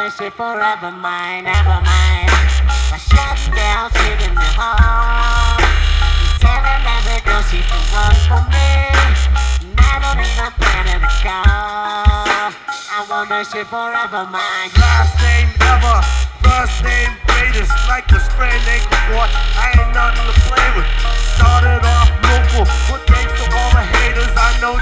this shit forever mine, never mind. My shut down, sitting at home. He's telling every girl she's the one for me. And I don't even plan to go. I want this shit forever mine. Last name ever, first name greatest. Like the sprained ankle, boy, I ain't nothing to play with. Started off local, but thanks to all the haters, I know